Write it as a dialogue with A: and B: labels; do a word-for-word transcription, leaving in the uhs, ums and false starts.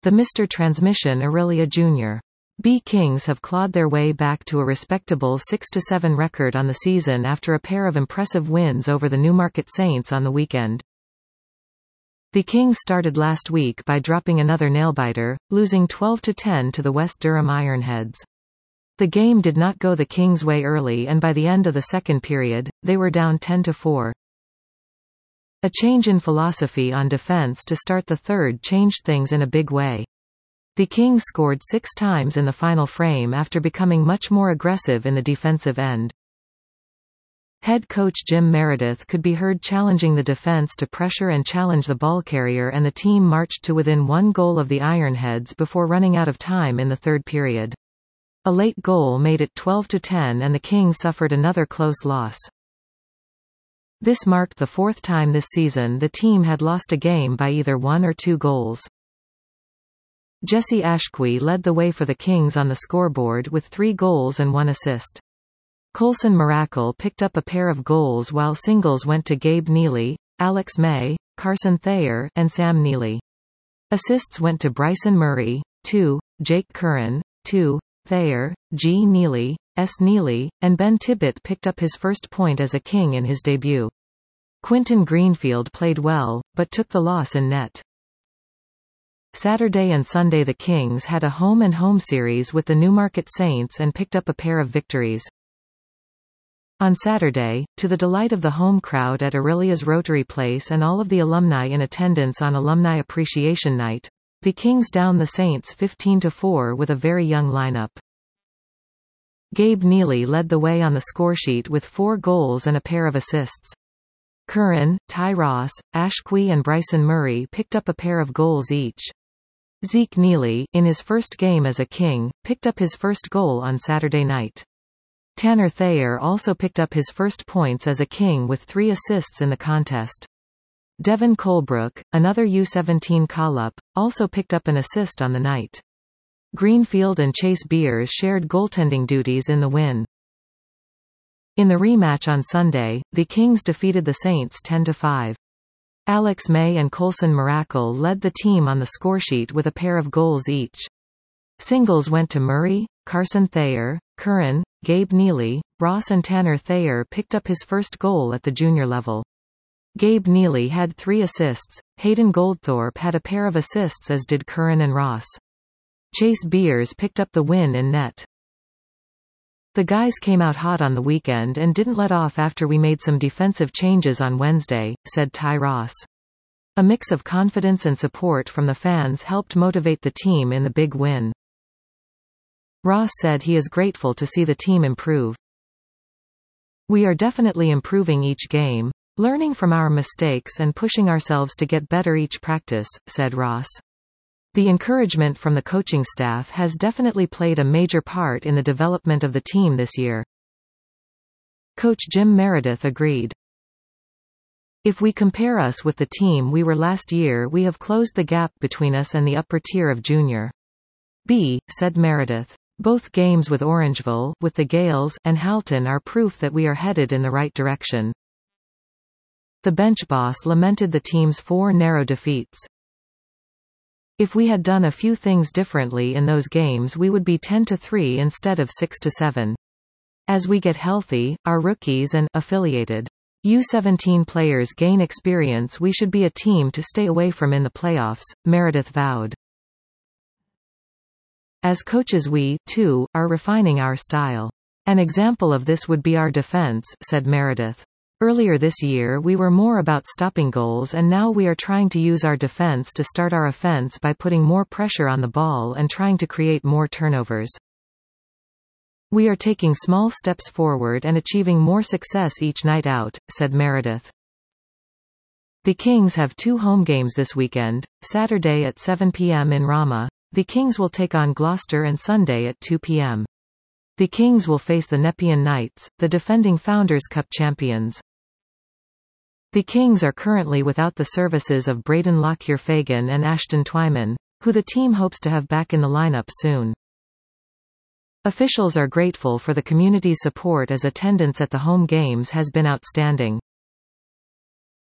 A: The Mister Transmission Aurelia Junior B Kings have clawed their way back to a respectable six to seven record on the season after a pair of impressive wins over the Newmarket Saints on the weekend. The Kings started last week by dropping another nail-biter, losing twelve to ten to the West Durham Ironheads. The game did not go the Kings' way early, and by the end of the second period, they were down ten to four. A change in philosophy on defense to start the third changed things in a big way. The Kings scored six times in the final frame after becoming much more aggressive in the defensive end. Head coach Jim Meredith could be heard challenging the defense to pressure and challenge the ball carrier, and the team marched to within one goal of the Ironheads before running out of time in the third period. A late goal made it twelve to ten, and the Kings suffered another close loss. This marked the fourth time this season the team had lost a game by either one or two goals. Jesse Ashqui led the way for the Kings on the scoreboard with three goals and one assist. Colson Miracle picked up a pair of goals while singles went to Gabe Neely, Alex May, Carson Thayer, and Sam Neely. Assists went to Bryson Murray, two, Jake Curran, two, Thayer, G. Neely, S. Neely, and Ben Tibbett picked up his first point as a King in his debut. Quinton Greenfield played well, but took the loss in net. Saturday and Sunday the Kings had a home-and-home series with the Newmarket Saints and picked up a pair of victories. On Saturday, to the delight of the home crowd at Aurelia's Rotary Place and all of the alumni in attendance on Alumni Appreciation Night, the Kings downed the Saints fifteen to four with a very young lineup. Gabe Neely led the way on the scoresheet with four goals and a pair of assists. Curran, Ty Ross, Ashqui and Bryson Murray picked up a pair of goals each. Zeke Neely, in his first game as a King, picked up his first goal on Saturday night. Tanner Thayer also picked up his first points as a King with three assists in the contest. Devin Colebrook, another U seventeen call-up, also picked up an assist on the night. Greenfield and Chase Beers shared goaltending duties in the win. In the rematch on Sunday, the Kings defeated the Saints ten to five. Alex May and Colson Miracle led the team on the scoresheet with a pair of goals each. Singles went to Murray, Carson Thayer, Curran, Gabe Neely, Ross, and Tanner Thayer picked up his first goal at the junior level. Gabe Neely had three assists, Hayden Goldthorpe had a pair of assists, as did Curran and Ross. Chase Beers picked up the win in net. The guys came out hot on the weekend and didn't let off after we made some defensive changes on Wednesday, said Ty Ross. A mix of confidence and support from the fans helped motivate the team in the big win. Ross said he is grateful to see the team improve. We are definitely improving each game, learning from our mistakes and pushing ourselves to get better each practice, said Ross. The encouragement from the coaching staff has definitely played a major part in the development of the team this year. Coach Jim Meredith agreed. If we compare us with the team we were last year, we have closed the gap between us and the upper tier of Junior B, said Meredith. Both games with Orangeville, with the Gales, and Halton are proof that we are headed in the right direction. The bench boss lamented the team's four narrow defeats. If we had done a few things differently in those games we would be ten to three instead of six to seven. As we get healthy, our rookies and affiliated U seventeen players gain experience, we should be a team to stay away from in the playoffs, Meredith vowed. As coaches we, too, are refining our style. An example of this would be our defense, said Meredith. Earlier this year we were more about stopping goals, and now we are trying to use our defense to start our offense by putting more pressure on the ball and trying to create more turnovers. We are taking small steps forward and achieving more success each night out, said Meredith. The Kings have two home games this weekend, Saturday at seven p m in Ramah. The Kings will take on Gloucester, and Sunday at two p m The Kings will face the Nepean Knights, the defending Founders Cup champions. The Kings are currently without the services of Braden Lockyer-Fagan and Ashton Twyman, who the team hopes to have back in the lineup soon. Officials are grateful for the community's support as attendance at the home games has been outstanding.